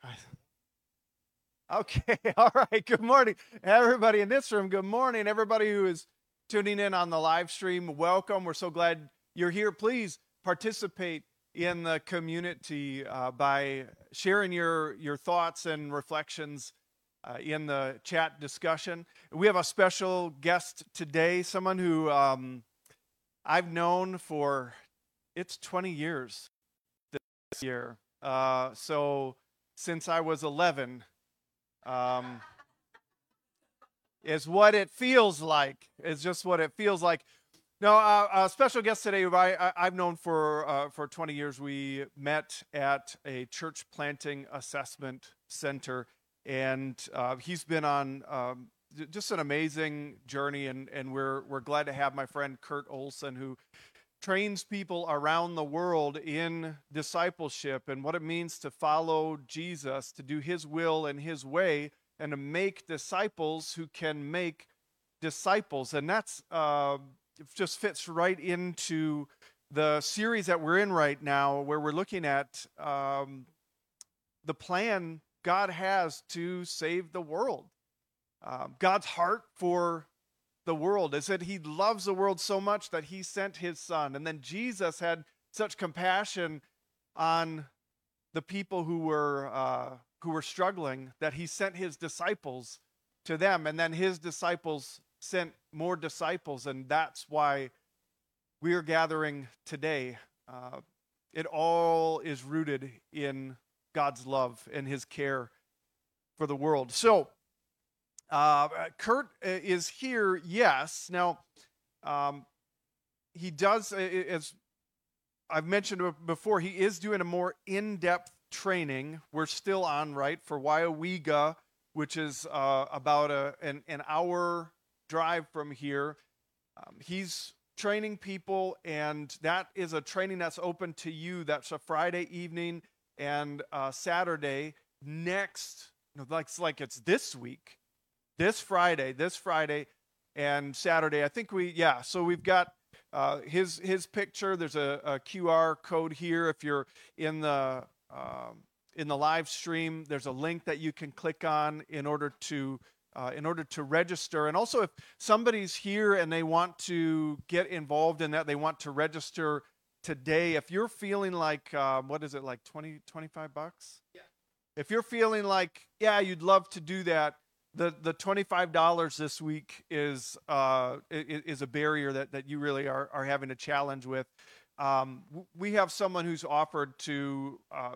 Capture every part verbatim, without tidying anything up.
Okay, all right. Good morning, everybody in this room. Good morning, everybody who is tuning in on the live stream. Welcome. We're so glad you're here. Please participate in the community uh, by sharing your your thoughts and reflections uh, in the chat discussion. We have a special guest today, someone who um, I've known for it's twenty years this year. Uh, so since I was eleven. Um, is what it feels like. It's just what it feels like. No, uh, a special guest today who I, I, have known for uh, for twenty years. We met at a church planting assessment center, and uh, he's been on um, just an amazing journey, and, and we're we're glad to have my friend Kurt Olson, who trains people around the world in discipleship and what it means to follow Jesus, to do his will and his way, and to make disciples who can make disciples. And that's uh, just fits right into the series that we're in right now, where we're looking at um, the plan God has to save the world. Uh, God's heart for the world is that he loves the world so much that he sent his son. And then Jesus had such compassion on the people who were uh, who were struggling that he sent his disciples to them, and then his disciples sent more disciples, and that's why we are gathering today. Uh, it all is rooted in God's love and his care for the world. So uh, Kurt is here, yes. Now, um, he does, as I've mentioned before, he is doing a more in-depth training. We're still on, right, for Waiawega, which is uh, about a, an, an hour drive from here. Um, he's training people, and that is a training that's open to you. That's a Friday evening and uh, Saturday next, you know, like, like it's this week, this Friday, this Friday and Saturday. I think we, yeah, so we've got uh, his his picture. There's a, a Q R code here. If you're in the um, in the live stream, there's a link that you can click on in order to uh, in order to register. And also, if somebody's here and they want to get involved in that, they want to register today. If you're feeling like uh, what is it, like twenty, twenty-five bucks? Yeah. If you're feeling like, yeah, you'd love to do that, the the twenty-five dollars this week is uh, is a barrier that, that you really are, are having a challenge with. Um, we have someone who's offered to uh,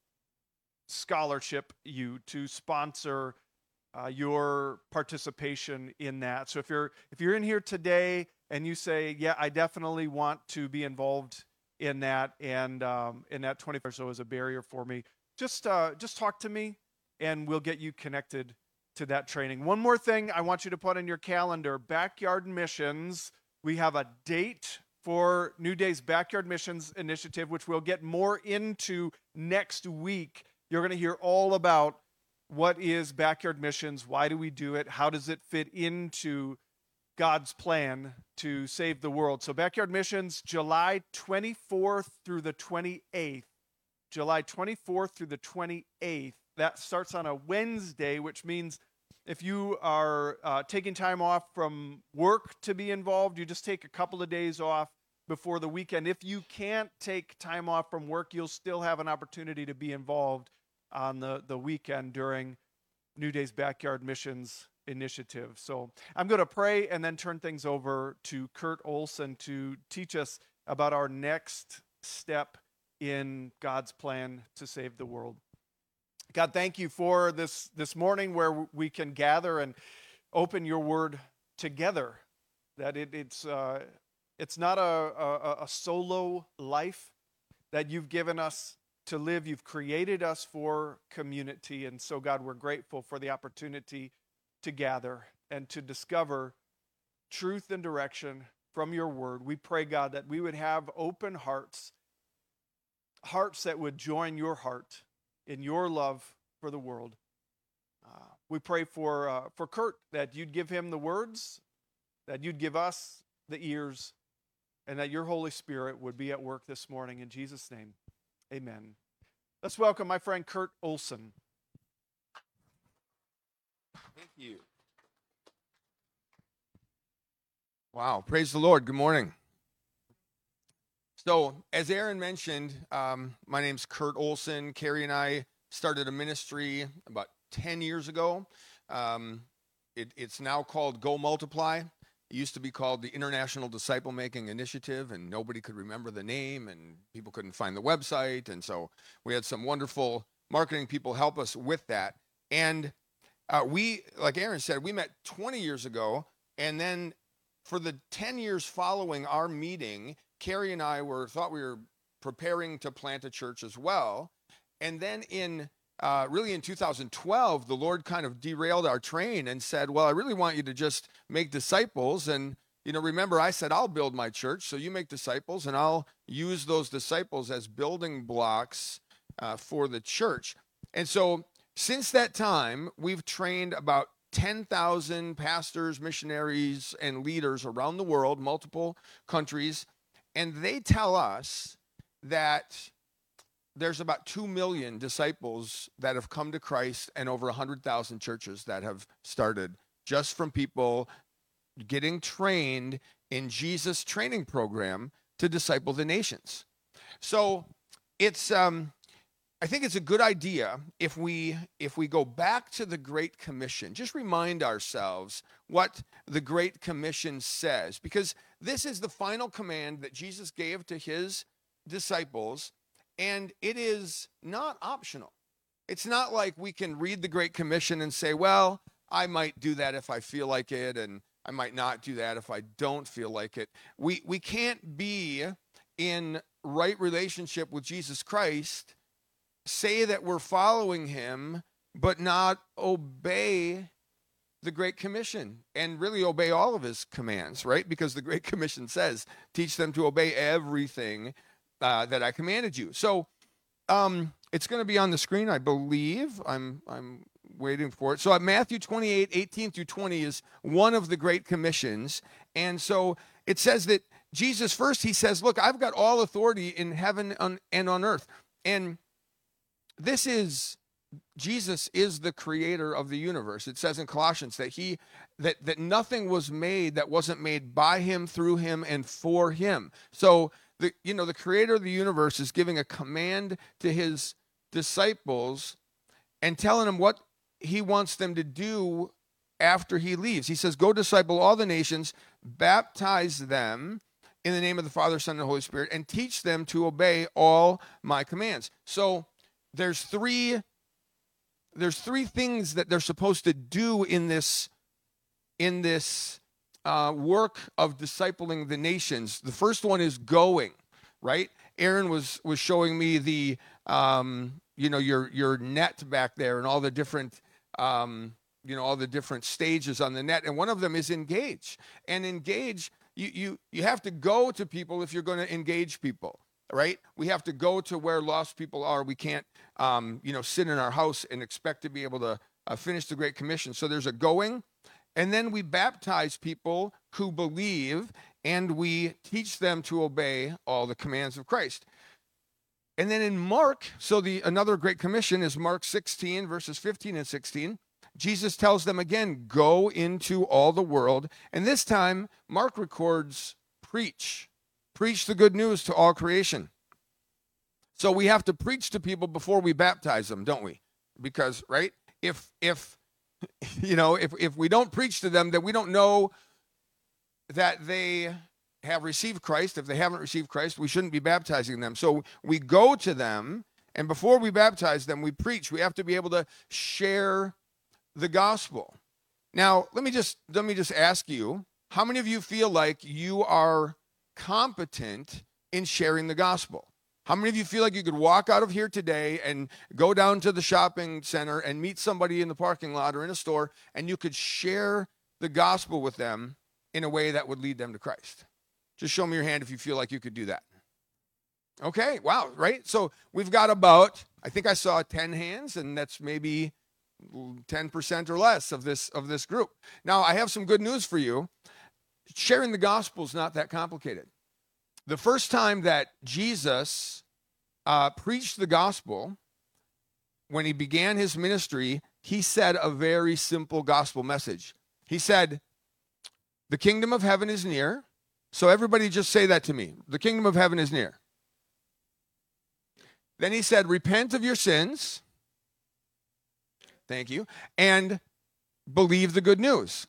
scholarship you, to sponsor uh, your participation in that. So if you're if you're in here today and you say, yeah, I definitely want to be involved in that, and um, in that twenty-five or so is a barrier for me, just uh, just talk to me and we'll get you connected to that training. One more thing I want you to put in your calendar: Backyard Missions. We have a date for New Day's Backyard Missions Initiative, which we'll get more into next week. You're going to hear all about what is Backyard Missions, why do we do it, how does it fit into God's plan to save the world. So Backyard Missions, July twenty-fourth through the twenty-eighth. July twenty-fourth through the twenty-eighth. That starts on a Wednesday, which means if you are uh, taking time off from work to be involved, you just take a couple of days off before the weekend. If you can't take time off from work, you'll still have an opportunity to be involved on the, the weekend during New Day's Backyard Missions Initiative. So I'm going to pray and then turn things over to Kurt Olson to teach us about our next step in God's plan to save the world. God, thank you for this, this morning where we can gather and open your word together. That it, it's, uh, it's not a, a, a solo life that you've given us to live. You've created us for community. And so, God, we're grateful for the opportunity to gather and to discover truth and direction from your word. We pray, God, that we would have open hearts, hearts that would join your heart in your love for the world. Uh, we pray for uh, for Kurt, that you'd give him the words, that you'd give us the ears, and that your Holy Spirit would be at work this morning. In Jesus' name, amen. Let's welcome my friend Kurt Olson. you. Wow, praise the Lord. Good morning. So, as Aaron mentioned, um, my name's Kurt Olson. Carrie and I started a ministry about ten years ago. Um, it, it's now called Go Multiply. It used to be called the International Disciple Making Initiative, and nobody could remember the name, and people couldn't find the website. And so we had some wonderful marketing people help us with that. And uh, we, like Aaron said, we met twenty years ago, and then for the ten years following our meeting, Carrie and I were thought we were preparing to plant a church as well. And then in uh, really in two thousand twelve, the Lord kind of derailed our train and said, well, I really want you to just make disciples. And, you know, remember, I said, I'll build my church. So you make disciples, and I'll use those disciples as building blocks uh, for the church. And so since that time, we've trained about ten thousand pastors, missionaries, and leaders around the world, multiple countries, and they tell us that there's about two million disciples that have come to Christ and over one hundred thousand churches that have started just from people getting trained in Jesus' training program to disciple the nations. So it's um, I think it's a good idea if we if we go back to the Great Commission, just remind ourselves what the Great Commission says, because this is the final command that Jesus gave to his disciples, and it is not optional. It's not like we can read the Great Commission and say, well, I might do that if I feel like it, and I might not do that if I don't feel like it. We we can't be in right relationship with Jesus Christ, say that we're following him, but not obey the Great Commission and really obey all of his commands, right? Because the Great Commission says, teach them to obey everything uh, that I commanded you. So um, it's going to be on the screen, I believe. I'm I'm waiting for it. So at Matthew twenty-eight, eighteen through twenty is one of the Great Commissions. And so it says that Jesus first, he says, look, I've got all authority in heaven and on earth. And this is, Jesus is the creator of the universe. It says in Colossians that he, that, that nothing was made that wasn't made by him, through him, and for him. So, the, you know, the creator of the universe is giving a command to his disciples and telling them what he wants them to do after he leaves. He says, go disciple all the nations, baptize them in the name of the Father, Son, and Holy Spirit, and teach them to obey all my commands. So, There's three, there's three things that they're supposed to do in this, in this uh, work of discipling the nations. The first one is going, right? Aaron was was showing me the, um, you know, your your net back there and all the different, um, you know, all the different stages on the net, and one of them is engage. And engage, you you you have to go to people if you're going to engage people. Right? We have to go to where lost people are. We can't, um, you know, sit in our house and expect to be able to uh, finish the Great Commission. So there's a going, and then we baptize people who believe, and we teach them to obey all the commands of Christ. And then in Mark, so the another Great Commission is Mark sixteen, verses fifteen and sixteen. Jesus tells them again, go into all the world. And this time, Mark records preach. Preach the good news to all creation. So we have to preach to people before we baptize them, don't we? Because, right? If, if you know, if, if we don't preach to them, then we don't know that they have received Christ. If they haven't received Christ, we shouldn't be baptizing them. So we go to them, and before we baptize them, we preach. We have to be able to share the gospel. Now, let me just let me just ask you, how many of you feel like you are competent in sharing the gospel? How many of you feel like you could walk out of here today and go down to the shopping center and meet somebody in the parking lot or in a store, and you could share the gospel with them in a way that would lead them to Christ? Just show me your hand if you feel like you could do that. Okay, wow, right? So we've got about, I think I saw ten hands, and that's maybe ten percent or less of this of this group. Now, I have some good news for you. Sharing the gospel is not that complicated. The first time that Jesus uh, preached the gospel, when he began his ministry, he said a very simple gospel message. He said, the kingdom of heaven is near. So everybody just say that to me. The kingdom of heaven is near. Then he said, repent of your sins. Thank you. And believe the good news.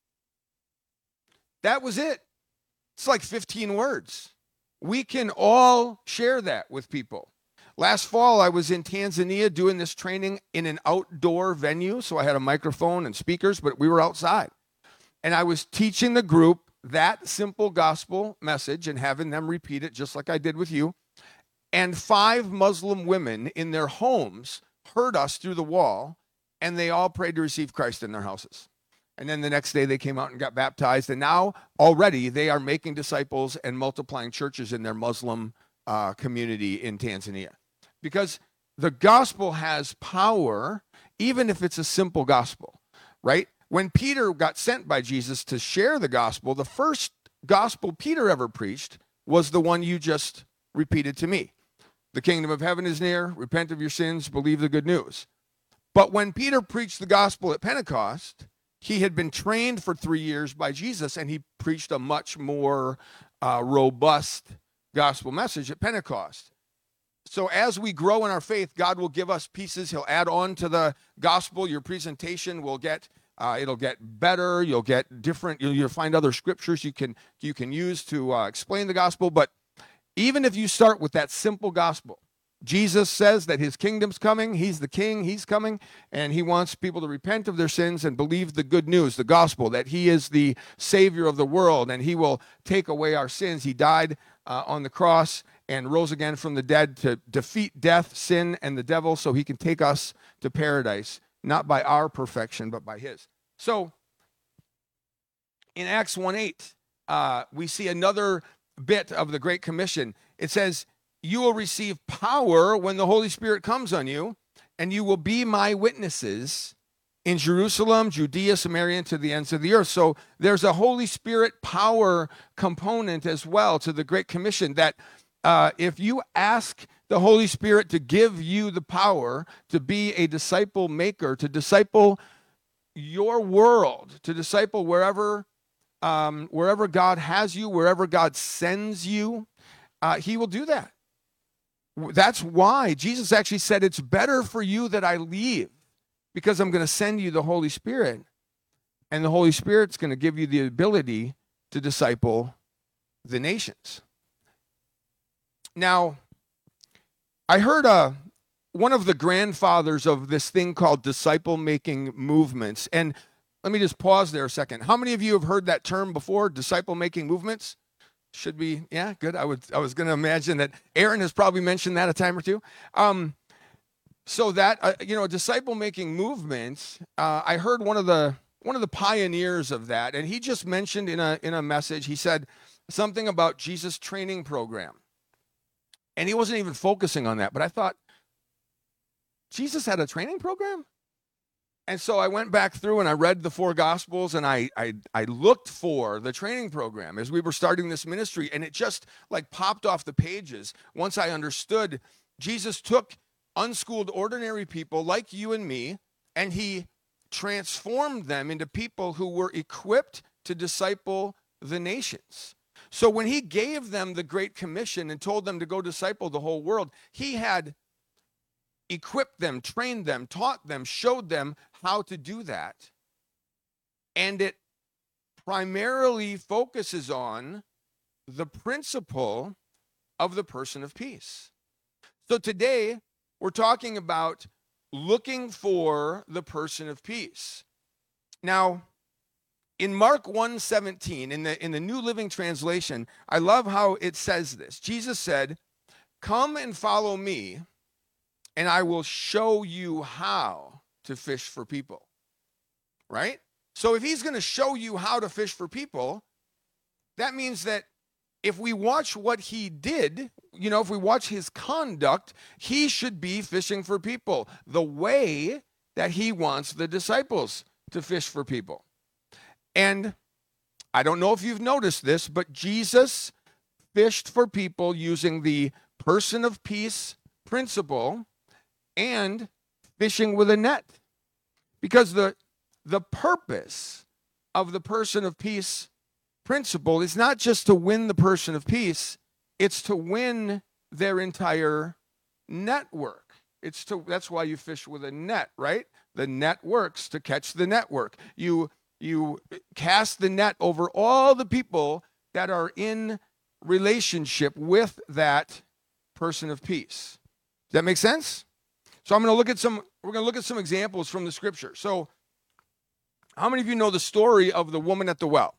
That was it. It's like fifteen words. We can all share that with people. Last fall, I was in Tanzania doing this training in an outdoor venue. So I had a microphone and speakers, but we were outside. And I was teaching the group that simple gospel message and having them repeat it just like I did with you. And five Muslim women in their homes heard us through the wall, and they all prayed to receive Christ in their houses. And then the next day they came out and got baptized. And now already they are making disciples and multiplying churches in their Muslim uh, community in Tanzania. Because the gospel has power, even if it's a simple gospel, right? When Peter got sent by Jesus to share the gospel, the first gospel Peter ever preached was the one you just repeated to me. The kingdom of heaven is near. Repent of your sins. Believe the good news. But when Peter preached the gospel at Pentecost, he had been trained for three years by Jesus, and he preached a much more uh, robust gospel message at Pentecost. So as we grow in our faith, God will give us pieces. He'll add on to the gospel. Your presentation will get, uh, it'll get better. You'll get different, you'll, you'll find other scriptures you can, you can use to uh, explain the gospel. But even if you start with that simple gospel, Jesus says that his kingdom's coming. He's the king. He's coming. And he wants people to repent of their sins and believe the good news, the gospel, that he is the savior of the world and he will take away our sins. He died uh, on the cross and rose again from the dead to defeat death, sin, and the devil so he can take us to paradise, not by our perfection, but by his. So in Acts one eight, uh, we see another bit of the Great Commission. It says, you will receive power when the Holy Spirit comes on you, and you will be my witnesses in Jerusalem, Judea, Samaria, and to the ends of the earth. So there's a Holy Spirit power component as well to the Great Commission, that uh, if you ask the Holy Spirit to give you the power to be a disciple maker, to disciple your world, to disciple wherever, um, wherever God has you, wherever God sends you, uh, he will do that. That's why Jesus actually said, it's better for you that I leave, because I'm going to send you the Holy Spirit, and the Holy Spirit's going to give you the ability to disciple the nations. Now, I heard uh, one of the grandfathers of this thing called disciple-making movements, and let me just pause there a second. How many of you have heard that term before, disciple-making movements? Should be, yeah, good. I would. I was going to imagine that Aaron has probably mentioned that a time or two. Um, so that uh, you know, disciple-making movements. Uh, I heard one of the one of the pioneers of that, and he just mentioned in a in a message. He said something about Jesus' training program, and he wasn't even focusing on that. But I thought, Jesus had a training program. And so I went back through and I read the four Gospels, and I, I I looked for the training program as we were starting this ministry, and it just like popped off the pages once I understood Jesus took unschooled, ordinary people like you and me, and he transformed them into people who were equipped to disciple the nations. So when he gave them the Great Commission and told them to go disciple the whole world, he had equipped them, trained them, taught them, showed them how to do that. And it primarily focuses on the principle of the person of peace. So today, we're talking about looking for the person of peace. Now, in Mark one seventeen, in the, in the New Living Translation, I love how it says this. Jesus said, "Come and follow me, and I will show you how to fish for people." Right? So if he's going to show you how to fish for people, that means that if we watch what he did, you know, if we watch his conduct, he should be fishing for people the way that he wants the disciples to fish for people. And I don't know if you've noticed this, but Jesus fished for people using the person of peace principle and fishing with a net. Because the, the purpose of the person of peace principle is not just to win the person of peace, it's to win their entire network. It's to, that's why you fish with a net, right? The net works to catch the network. You, you cast the net over all the people that are in relationship with that person of peace. Does that make sense? So I'm going to look at some, we're going to look at some examples from the scripture. So how many of you know the story of the woman at the well?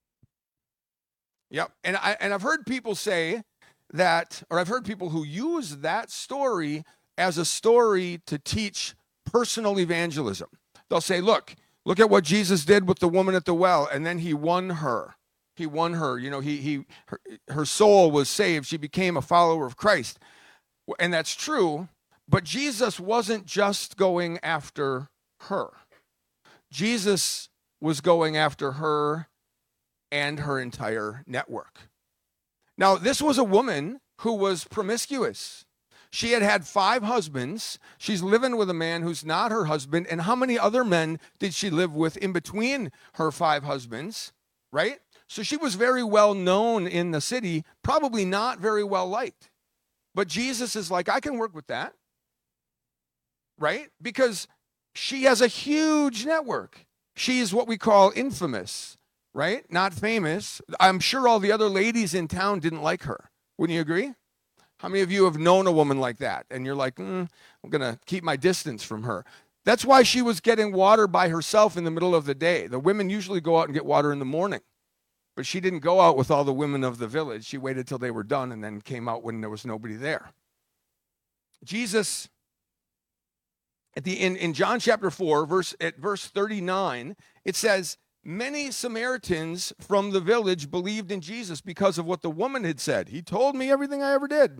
Yep. And I, and I've heard people say that, or I've heard people who use that story as a story to teach personal evangelism. They'll say, look, look at what Jesus did with the woman at the well, and then he won her. He won her. You know, he he her, her soul was saved. She became a follower of Christ. And that's true, but Jesus wasn't just going after her. Jesus was going after her and her entire network. Now, this was a woman who was promiscuous. She had had five husbands. She's living with a man who's not her husband. And how many other men did she live with in between her five husbands, right? So she was very well known in the city, probably not very well liked. But Jesus is like, I can work with that, right? Because she has a huge network. She's what we call infamous, right? Not famous. I'm sure all the other ladies in town didn't like her. Wouldn't you agree? How many of you have known a woman like that? And you're like, mm, I'm going to keep my distance from her. That's why she was getting water by herself in the middle of the day. The women usually go out and get water in the morning. But she didn't go out with all the women of the village. She waited till they were done and then came out when there was nobody there. Jesus, at the in, in John chapter four, verse at verse thirty-nine, it says, many Samaritans from the village believed in Jesus because of what the woman had said. He told me everything I ever did.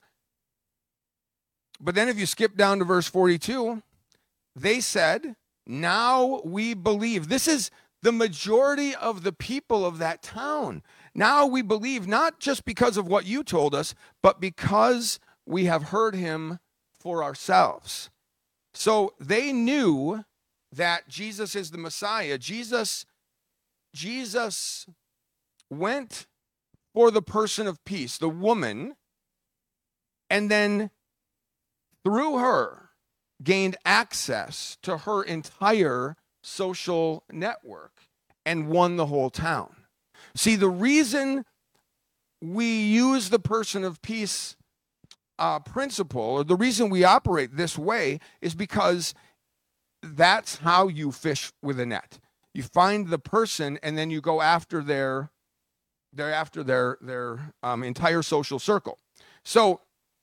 But then if you skip down to verse forty-two, they said, now we believe. This is the majority of the people of that town. Now we believe, not just because of what you told us, but because we have heard him for ourselves. So they knew that Jesus is the Messiah. Jesus, Jesus went for the person of peace, the woman, and then through her gained access to her entire social network and won the whole town. See, the reason we use the person of peace uh, principle, or the reason we operate this way, is because that's how you fish with a net. You find the person and then you go after their, they're after their, their um, entire social circle. So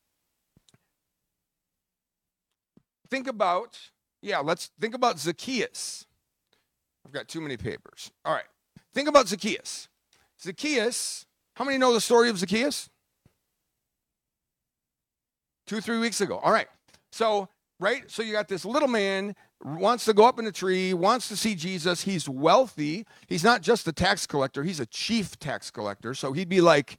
think about, yeah, let's think about Zacchaeus. I've got too many papers. All right. Think about Zacchaeus. Zacchaeus, how many know the story of Zacchaeus? Two, three weeks ago. All right. So, right? So you got this little man, wants to go up in a tree, wants to see Jesus. He's wealthy. He's not just a tax collector. He's a chief tax collector. So he'd be like,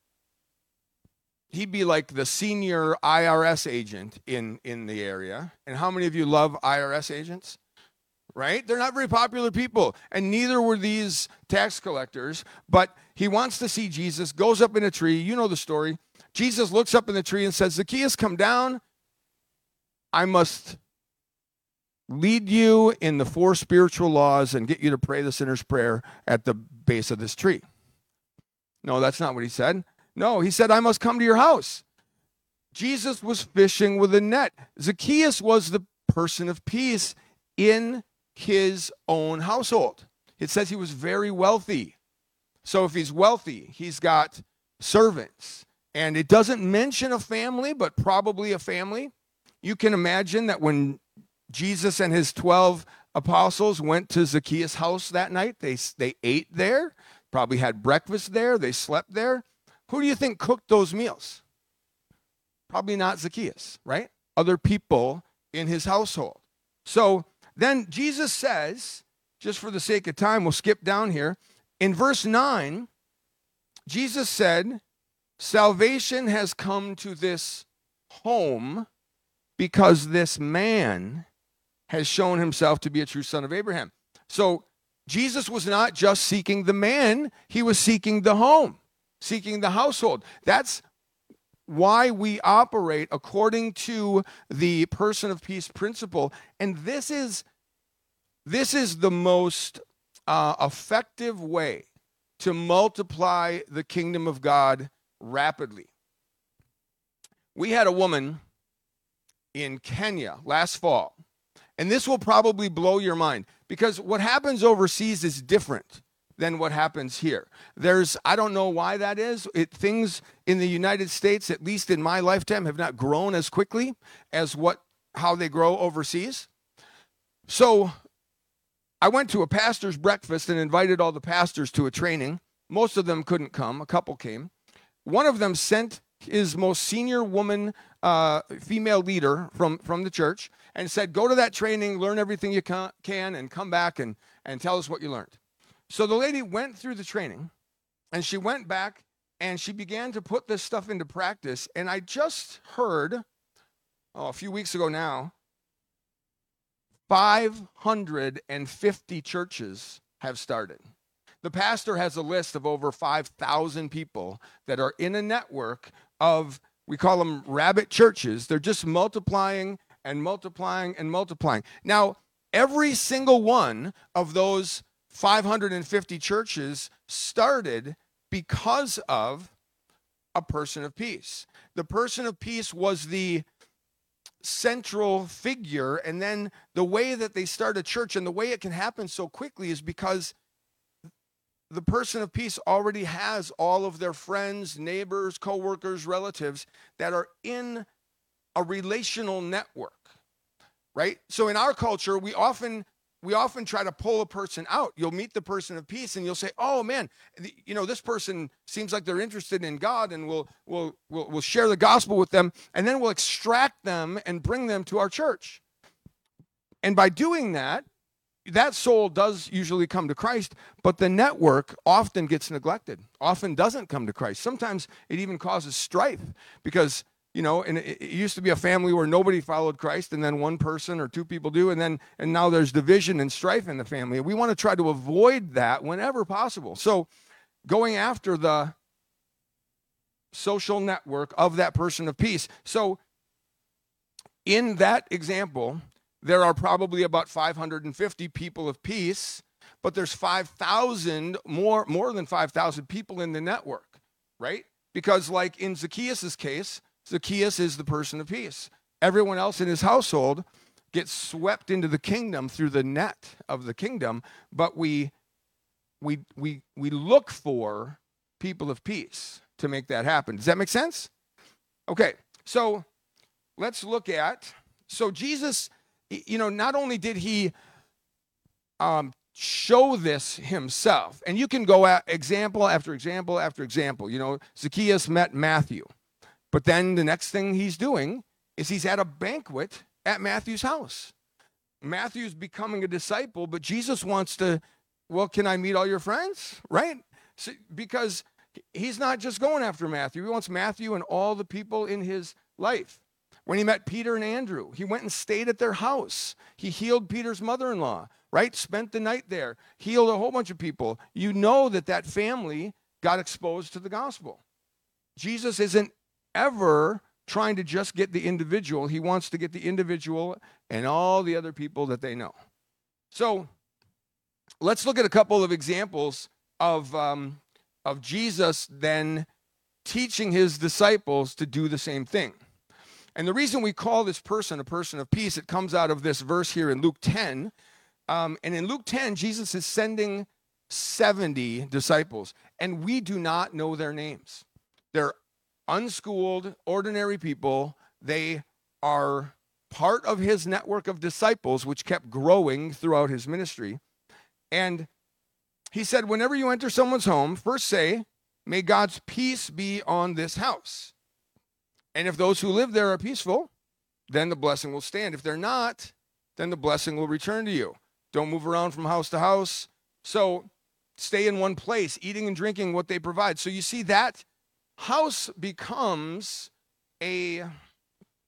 he'd be like the senior I R S agent in, in the area. And how many of you love I R S agents? Right? They're not very popular people, and neither were these tax collectors, but he wants to see Jesus, goes up in a tree. You know the story. Jesus looks up in the tree and says, Zacchaeus, come down. I must lead you in the four spiritual laws and get you to pray the sinner's prayer at the base of this tree. No, that's not what he said. No, he said, I must come to your house. Jesus was fishing with a net. Zacchaeus was the person of peace in his own household. It says he was very wealthy. So if he's wealthy, he's got servants. And it doesn't mention a family, but probably a family. You can imagine that when Jesus and his twelve apostles went to Zacchaeus' house that night, they, they ate there, probably had breakfast there, they slept there. Who do you think cooked those meals? Probably not Zacchaeus, right? Other people in his household. So then Jesus says, just for the sake of time, we'll skip down here. In verse nine, Jesus said, salvation has come to this home because this man has shown himself to be a true son of Abraham. So Jesus was not just seeking the man, he was seeking the home, seeking the household. That's why we operate according to the person of peace principle. And this is this is the most uh, effective way to multiply the kingdom of God rapidly. We had a woman in Kenya last fall, and this will probably blow your mind, because what happens overseas is different than what happens here. There's, I don't know why that is. It, things in the United States, at least in my lifetime, have not grown as quickly as what how they grow overseas. So I went to a pastor's breakfast and invited all the pastors to a training. Most of them couldn't come. A couple came. One of them sent his most senior woman, uh, female leader from, from the church, and said, go to that training, learn everything you can, can and come back and, and tell us what you learned. So the lady went through the training, and she went back, and she began to put this stuff into practice. And I just heard, oh, a few weeks ago now, five hundred fifty churches have started. The pastor has a list of over five thousand people that are in a network of, we call them rabbit churches. They're just multiplying and multiplying and multiplying. Now, every single one of those five hundred fifty churches started because of a person of peace. The person of peace was the central figure, and then the way that they start a church and the way it can happen so quickly is because the person of peace already has all of their friends, neighbors, coworkers, relatives that are in a relational network, right? So in our culture, we often we often try to pull a person out. You'll meet the person of peace and you'll say, oh man, you know, this person seems like they're interested in God, and we'll, we'll, we'll, we'll share the gospel with them, and then we'll extract them and bring them to our church. And by doing that, that soul does usually come to Christ, but the network often gets neglected, often doesn't come to Christ. Sometimes it even causes strife because, you know, and it, it used to be a family where nobody followed Christ, and then one person or two people do, and then and now there's division and strife in the family. We want to try to avoid that whenever possible. So going after the social network of that person of peace. So in that example, there are probably about five hundred fifty people of peace, but there's five thousand, more, more than five thousand people in the network, right? Because like in Zacchaeus' case, Zacchaeus is the person of peace. Everyone else in his household gets swept into the kingdom through the net of the kingdom, but we we we we look for people of peace to make that happen. Does that make sense? Okay, so let's look at, so Jesus, you know, not only did he um, show this himself, and you can go at example after example after example. You know, Zacchaeus met Matthew. But then the next thing he's doing is he's at a banquet at Matthew's house. Matthew's becoming a disciple, but Jesus wants to, well, can I meet all your friends? Right? So, because he's not just going after Matthew. He wants Matthew and all the people in his life. When he met Peter and Andrew, he went and stayed at their house. He healed Peter's mother-in-law, right? Spent the night there, healed a whole bunch of people. You know that that family got exposed to the gospel. Jesus isn't ever trying to just get the individual. He wants to get the individual and all the other people that they know. So let's look at a couple of examples of, um, of Jesus then teaching his disciples to do the same thing. And the reason we call this person a person of peace, it comes out of this verse here in Luke ten. Um, and in Luke ten, Jesus is sending seventy disciples, and we do not know their names. They're unschooled, ordinary people. They are part of his network of disciples, which kept growing throughout his ministry. And he said, whenever you enter someone's home, first say, may God's peace be on this house. And if those who live there are peaceful, then the blessing will stand. If they're not, then the blessing will return to you. Don't move around from house to house. So stay in one place, eating and drinking what they provide. So you see that house becomes a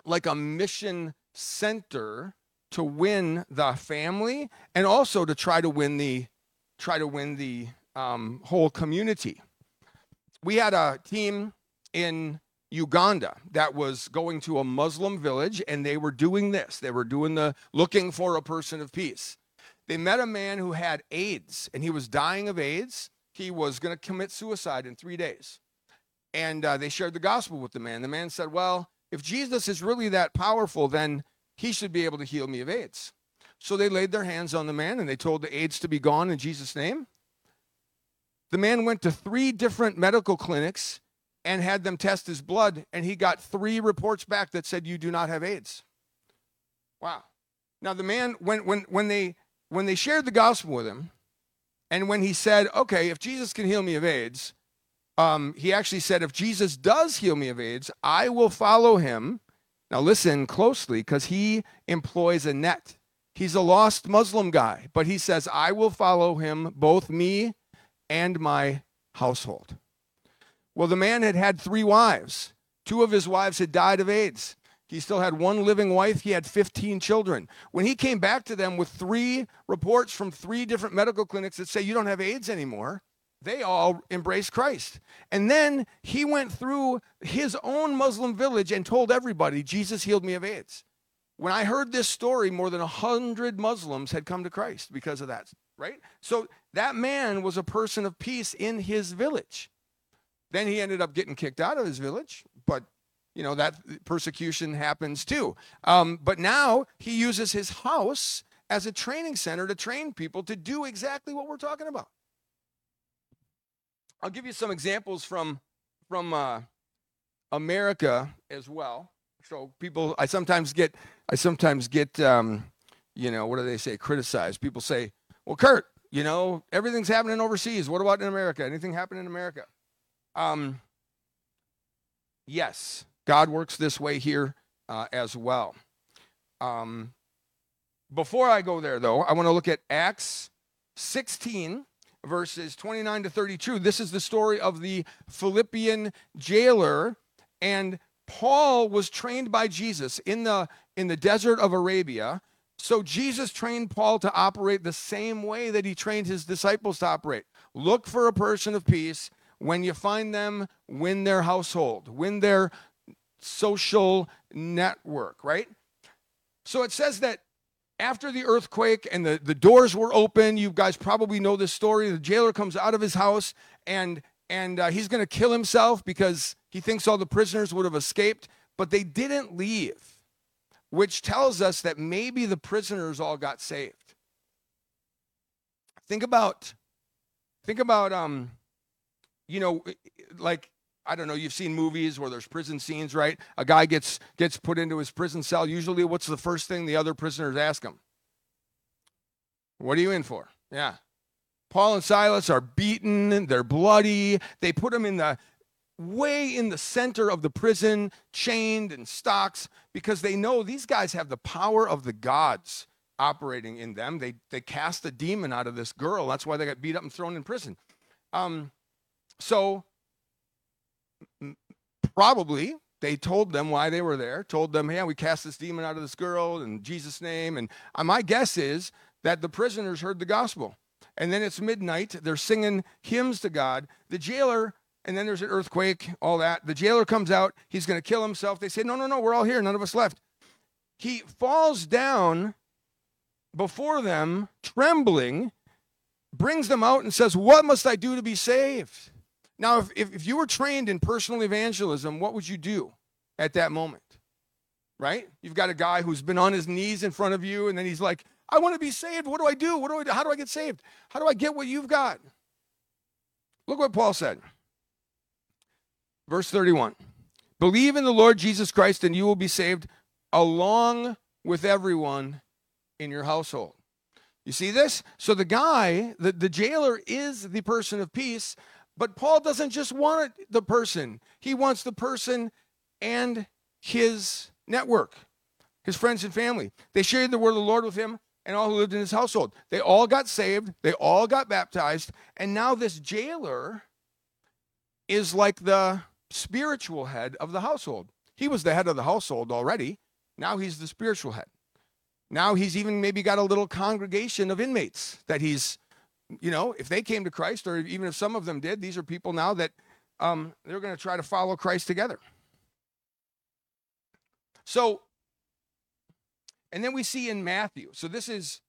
like a mission center to win the family and also to try to win the try to win the um, whole community. We had a team in Uganda that was going to a Muslim village, and they were doing this. They were doing the looking for a person of peace. They met a man who had AIDS, and he was dying of AIDS. He was going to commit suicide in three days. And uh, they shared the gospel with the man. The man said, well, if Jesus is really that powerful, then he should be able to heal me of AIDS. So they laid their hands on the man, and they told the AIDS to be gone in Jesus' name. The man went to three different medical clinics and had them test his blood, and he got three reports back that said, you do not have AIDS. Wow. Now, the man, when, when, when, they, when they shared the gospel with him, and when he said, okay, if Jesus can heal me of AIDS, um, he actually said, if Jesus does heal me of AIDS, I will follow him. Now, listen closely, because he employs a net. He's a lost Muslim guy, but he says, I will follow him, both me and my household. Well, the man had had three wives. Two of his wives had died of AIDS. He still had one living wife. He had fifteen children. When he came back to them with three reports from three different medical clinics that say you don't have AIDS anymore, they all embraced Christ. And then he went through his own Muslim village and told everybody, Jesus healed me of AIDS. When I heard this story, more than one hundred Muslims had come to Christ because of that, right? So that man was a person of peace in his village. Then he ended up getting kicked out of his village, but, you know, that persecution happens too. Um, but now he uses his house as a training center to train people to do exactly what we're talking about. I'll give you some examples from, from uh, America as well. So people, I sometimes get, I sometimes get, um, you know, what do they say, criticized. People say, well, Kurt, you know, everything's happening overseas. What about in America? Anything happen in America? Um, yes, God works this way here uh, as well. Um, before I go there, though, I want to look at Acts sixteen, verses twenty-nine to thirty-two. This is the story of the Philippian jailer, and Paul was trained by Jesus in the in the desert of Arabia. So Jesus trained Paul to operate the same way that he trained his disciples to operate. Look for a person of peace. When you find them, win their household, win their social network, right? So it says that after the earthquake and the, the doors were open, you guys probably know this story. The jailer comes out of his house and, and uh, he's going to kill himself because he thinks all the prisoners would have escaped, but they didn't leave, which tells us that maybe the prisoners all got saved. Think about, think about, um, you know, like, I don't know, you've seen movies where there's prison scenes, right? A guy gets gets put into his prison cell. Usually what's the first thing the other prisoners ask him? What are you in for? Yeah. Paul and Silas are beaten. They're bloody. They put them in the way in the center of the prison, chained in stocks, because they know these guys have the power of the gods operating in them. They, they cast a demon out of this girl. That's why they got beat up and thrown in prison. Um, So probably they told them why they were there, told them, hey, we cast this demon out of this girl in Jesus' name. And uh, my guess is that the prisoners heard the gospel. And then it's midnight. They're singing hymns to God. The jailer, and then there's an earthquake, all that. The jailer comes out. He's going to kill himself. They say, no, no, no, we're all here. None of us left. He falls down before them, trembling, brings them out and says, what must I do to be saved? Now, if, if, if you were trained in personal evangelism, what would you do at that moment? Right? You've got a guy who's been on his knees in front of you, and then he's like, I want to be saved. What do I do? What do I do? How do I get saved? How do I get what you've got? Look what Paul said. Verse thirty-one. Believe in the Lord Jesus Christ, and you will be saved along with everyone in your household. You see this? So the guy, the, the jailer is the person of peace, but Paul doesn't just want the person. He wants the person and his network, his friends and family. They shared the word of the Lord with him and all who lived in his household. They all got saved. They all got baptized. And now this jailer is like the spiritual head of the household. He was the head of the household already. Now he's the spiritual head. Now he's even maybe got a little congregation of inmates that he's, you know, if they came to Christ, or even if some of them did, these are people now that um, they're going to try to follow Christ together. So, and then we see in Matthew, so this is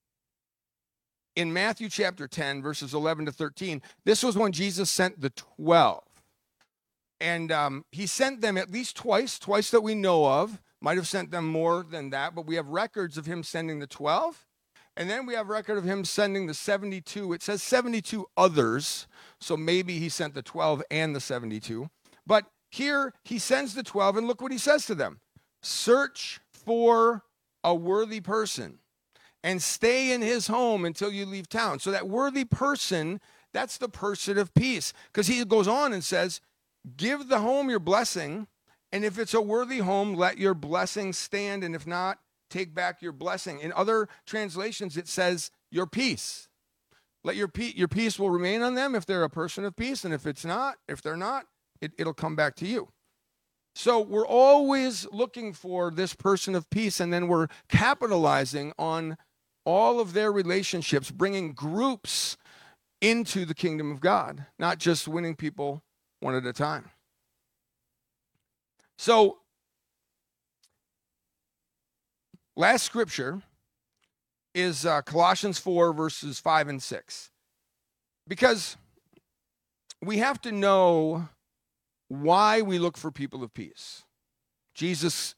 in Matthew chapter ten, verses eleven to thirteen, this was when Jesus sent the twelve. And um, he sent them at least twice, twice that we know of. Might have sent them more than that, but we have records of him sending the twelve. And then we have record of him sending the seventy-two. It says seventy-two others, so maybe he sent the twelve and the seventy-two. But here he sends the twelve, and look what he says to them. Search for a worthy person and stay in his home until you leave town. So that worthy person, that's the person of peace. Because he goes on and says, give the home your blessing, and if it's a worthy home, let your blessing stand, and if not, take back your blessing. In other translations, it says your peace. Let your peace, your peace will remain on them if they're a person of peace, and if it's not, if they're not, it, it'll come back to you. So we're always looking for this person of peace, and then we're capitalizing on all of their relationships, bringing groups into the kingdom of God, not just winning people one at a time. So, last scripture is uh, Colossians four, verses five and six. Because we have to know why we look for people of peace. Jesus,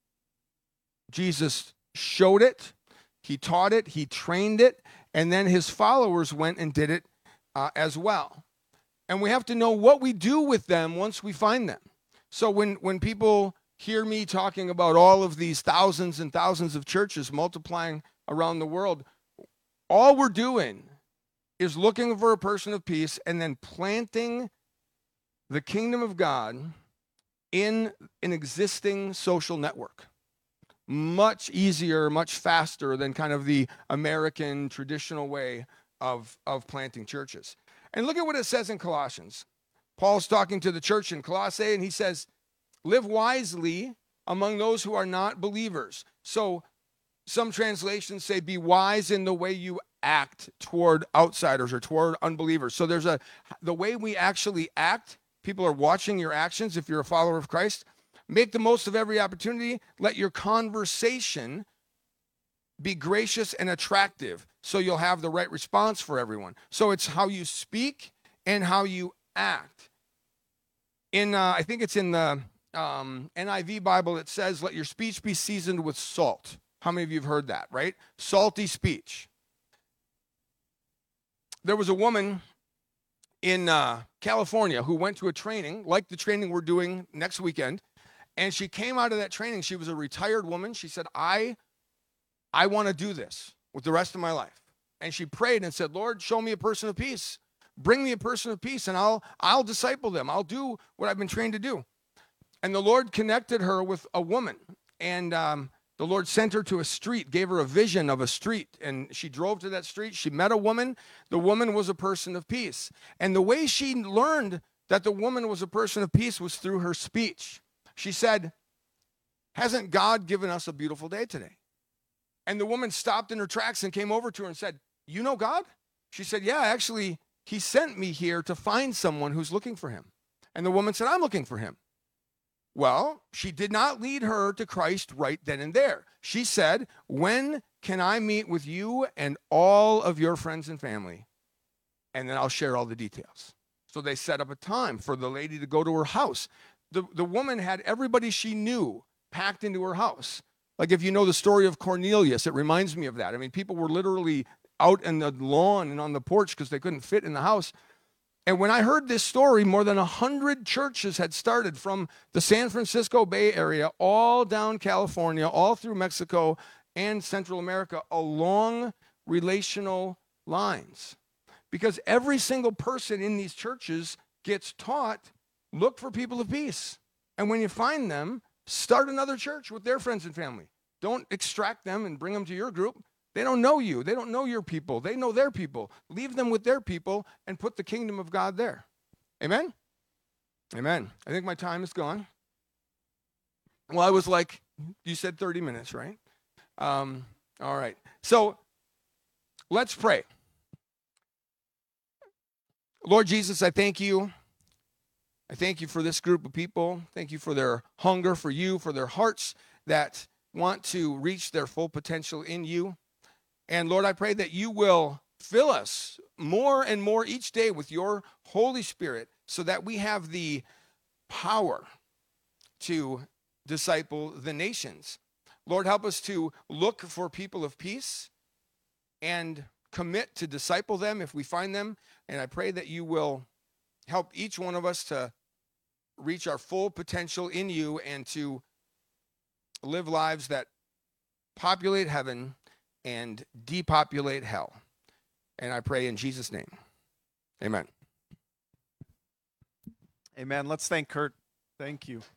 Jesus showed it, he taught it, he trained it, and then his followers went and did it uh, as well. And we have to know what we do with them once we find them. So when, when people hear me talking about all of these thousands and thousands of churches multiplying around the world, all we're doing is looking for a person of peace and then planting the kingdom of God in an existing social network. Much easier, much faster than kind of the American traditional way of, of planting churches. And look at what it says in Colossians. Paul's talking to the church in Colossae, and he says, live wisely among those who are not believers. So some translations say, be wise in the way you act toward outsiders or toward unbelievers. So there's a, the way we actually act, people are watching your actions if you're a follower of Christ. Make the most of every opportunity. Let your conversation be gracious and attractive so you'll have the right response for everyone. So it's how you speak and how you act. In uh, I think it's in the um, N I V Bible, it says, let your speech be seasoned with salt. How many of you have heard that, right? Salty speech. There was a woman in uh, California who went to a training, like the training we're doing next weekend, and she came out of that training. She was a retired woman. She said, I, I want to do this with the rest of my life. And she prayed and said, Lord, show me a person of peace. Bring me a person of peace, and I'll I'll disciple them. I'll do what I've been trained to do. And the Lord connected her with a woman, and um, the Lord sent her to a street, gave her a vision of a street, and she drove to that street. She met a woman. The woman was a person of peace. And the way she learned that the woman was a person of peace was through her speech. She said, hasn't God given us a beautiful day today? And the woman stopped in her tracks and came over to her and said, you know God? She said, yeah, actually, he sent me here to find someone who's looking for him. And the woman said, I'm looking for him. Well, she did not lead her to Christ right then and there. She said, when can I meet with you and all of your friends and family? And then I'll share all the details. So they set up a time for the lady to go to her house. The, the woman had everybody she knew packed into her house. Like if you know the story of Cornelius, it reminds me of that. I mean, people were literally out in the lawn and on the porch because they couldn't fit in the house. And when I heard this story, more than a hundred churches had started from the San Francisco Bay Area, all down California, all through Mexico and Central America, along relational lines. Because every single person in these churches gets taught, look for people of peace. And when you find them, start another church with their friends and family. Don't extract them and bring them to your group. They don't know you. They don't know your people. They know their people. Leave them with their people and put the kingdom of God there. Amen? Amen. I think my time is gone. Well, I was like, you said thirty minutes, right? Um, all right. So let's pray. Lord Jesus, I thank you. I thank you for this group of people. Thank you for their hunger for you, for their hearts that want to reach their full potential in you. And Lord, I pray that you will fill us more and more each day with your Holy Spirit so that we have the power to disciple the nations. Lord, help us to look for people of peace and commit to disciple them if we find them. And I pray that you will help each one of us to reach our full potential in you and to live lives that populate heaven and depopulate hell. And I pray in Jesus' name. Amen. Amen. Let's thank Kurt. Thank you.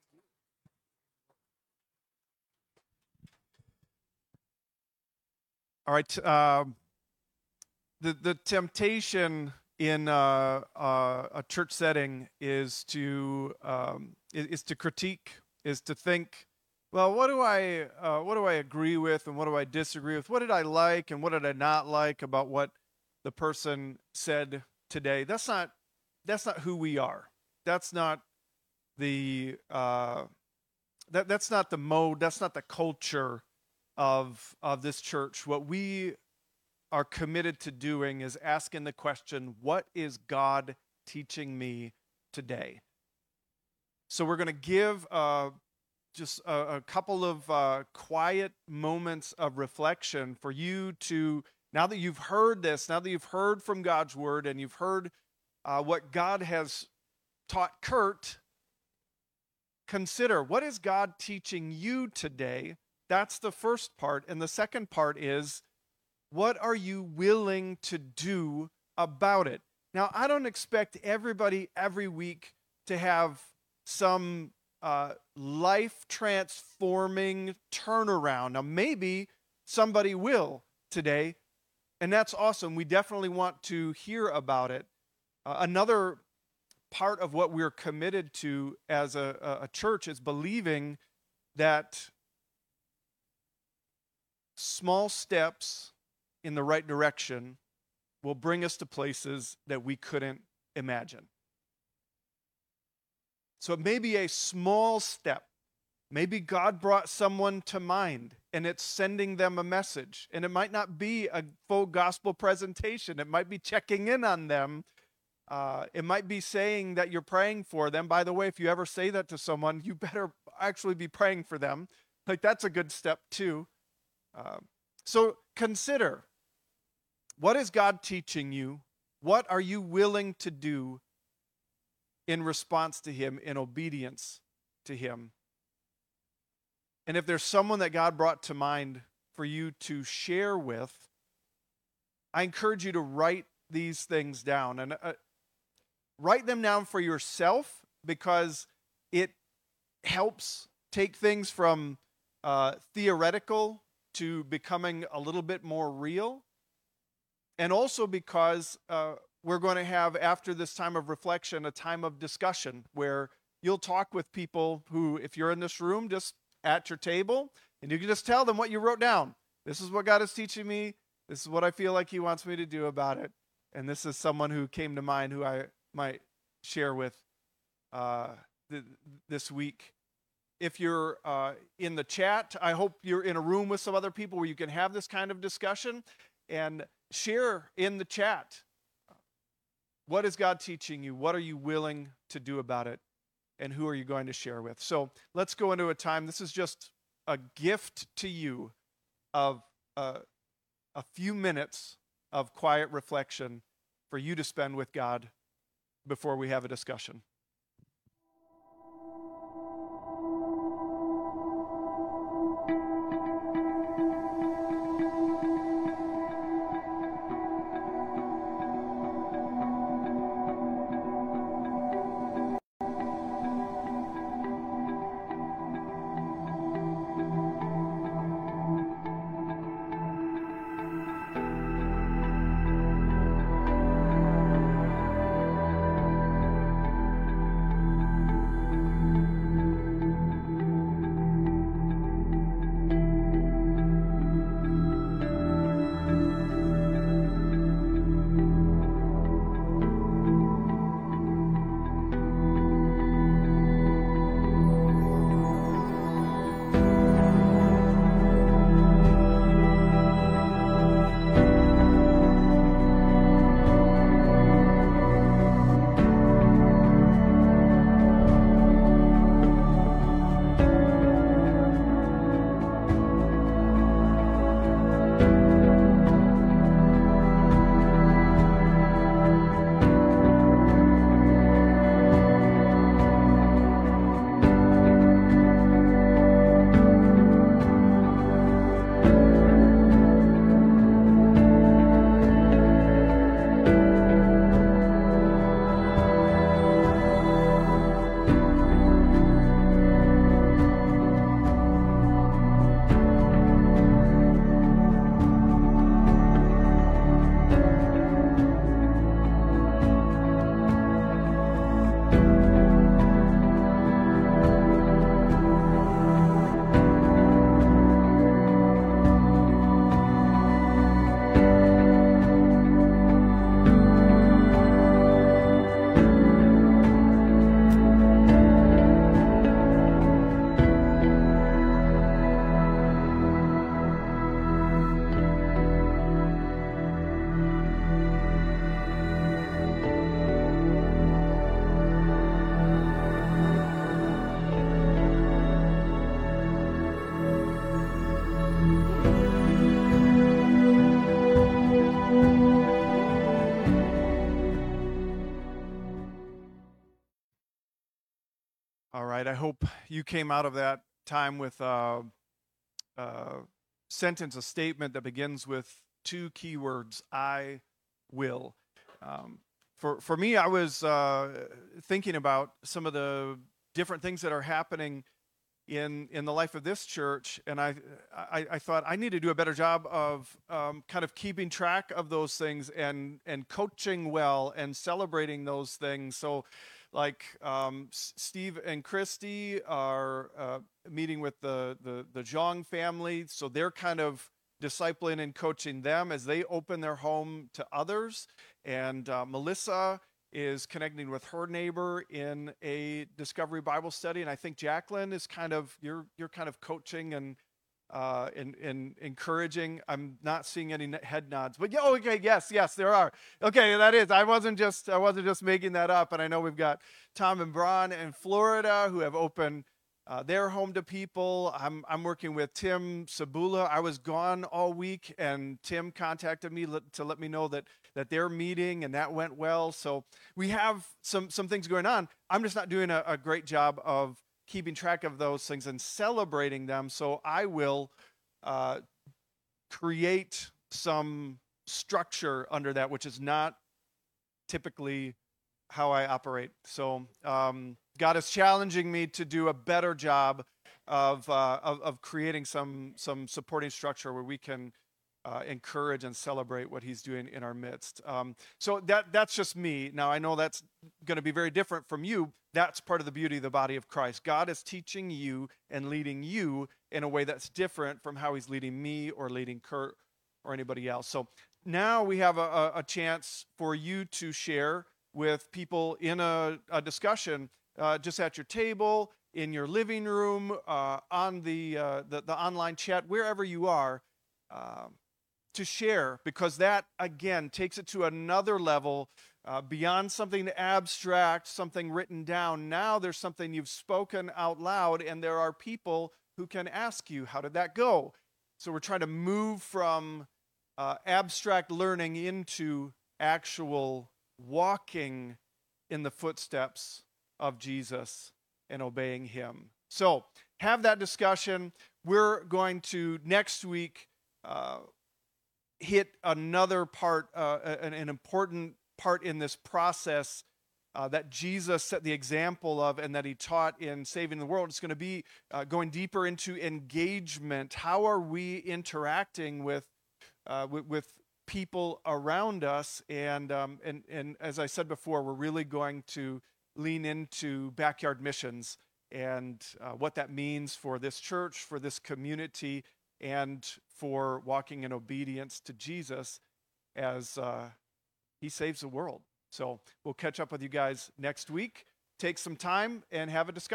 All right. Um, the the temptation in uh, uh, a church setting is to um, is, is to critique, is to think, well, what do I uh, what do I agree with and what do I disagree with? What did I like and what did I not like about what the person said today? That's not that's not who we are. That's not the uh, that that's not the mode. That's not the culture of of this church. What we are committed to doing is asking the question, what is God teaching me today? So we're going to give uh, just a, a couple of uh, quiet moments of reflection for you to, now that you've heard this, now that you've heard from God's word and you've heard uh, what God has taught Kurt, consider, what is God teaching you today? That's the first part. And the second part is, what are you willing to do about it? Now, I don't expect everybody every week to have some uh, life-transforming turnaround. Now, maybe somebody will today, and that's awesome. We definitely want to hear about it. Uh, another part of what we're committed to as a, a church is believing that small steps in the right direction will bring us to places that we couldn't imagine. So it may be a small step. Maybe God brought someone to mind and it's sending them a message. And it might not be a full gospel presentation. It might be checking in on them. Uh, it might be saying that you're praying for them. By the way, if you ever say that to someone, you better actually be praying for them. Like, that's a good step too. Uh, so consider, what is God teaching you? What are you willing to do in response to him, in obedience to him? And if there's someone that God brought to mind for you to share with, I encourage you to write these things down. And uh, write them down for yourself, because it helps take things from uh, theoretical to becoming a little bit more real. And also because uh, we're going to have, after this time of reflection, a time of discussion where you'll talk with people who, if you're in this room, just at your table, and you can just tell them what you wrote down. This is what God is teaching me. This is what I feel like he wants me to do about it. And this is someone who came to mind who I might share with uh, th- this week. If you're uh, in the chat, I hope you're in a room with some other people where you can have this kind of discussion, and share in the chat. What is God teaching you? What are you willing to do about it? And who are you going to share with? So let's go into a time. This is just a gift to you of uh, a few minutes of quiet reflection for you to spend with God before we have a discussion. right. I hope you came out of that time with a, a sentence, a statement that begins with two keywords: I will. Um, for for me, I was uh, thinking about some of the different things that are happening in in the life of this church, and I I, I thought I need to do a better job of um, kind of keeping track of those things and and coaching well and celebrating those things. So, like um, S- Steve and Christy are uh, meeting with the the the Zhang family, so they're kind of discipling and coaching them as they open their home to others. And uh, Melissa is connecting with her neighbor in a Discovery Bible study, and I think Jacqueline is kind of you're you're kind of coaching and uh, and, and encouraging. I'm not seeing any head nods, but yeah, okay, yes, yes, there are. Okay, that is. I wasn't just I wasn't just making that up, and I know we've got Tom and Braun in Florida who have opened uh, their home to people. I'm I'm working with Tim Sabula. I was gone all week, and Tim contacted me let, to let me know that that they're meeting, and that went well. So we have some some things going on. I'm just not doing a, a great job of keeping track of those things and celebrating them. So I will uh, create some structure under that, which is not typically how I operate. So um, God is challenging me to do a better job of, uh, of of creating some some supporting structure where we can uh, encourage and celebrate what He's doing in our midst. Um, so that that's just me. Now I know that's going to be very different from you. That's part of the beauty of the body of Christ. God is teaching you and leading you in a way that's different from how He's leading me or leading Kurt or anybody else. So now we have a, a chance for you to share with people in a, a discussion uh, just at your table, in your living room, uh, on the, uh, the the online chat, wherever you are, um, to share, because that again takes it to another level uh, beyond something abstract, something written down. Now there's something you've spoken out loud, and there are people who can ask you, "How did that go?" So we're trying to move from uh, abstract learning into actual walking in the footsteps of Jesus and obeying Him. So have that discussion. We're going to next week uh, hit another part, uh, an, an important part in this process uh, that Jesus set the example of and that He taught in Saving the World. It's going to be uh, going deeper into engagement. How are we interacting with uh, with, with people around us? And um, and and as I said before, we're really going to lean into backyard missions and uh, what that means for this church, for this community, and for walking in obedience to Jesus as uh, He saves the world. So we'll catch up with you guys next week. Take some time and have a discussion.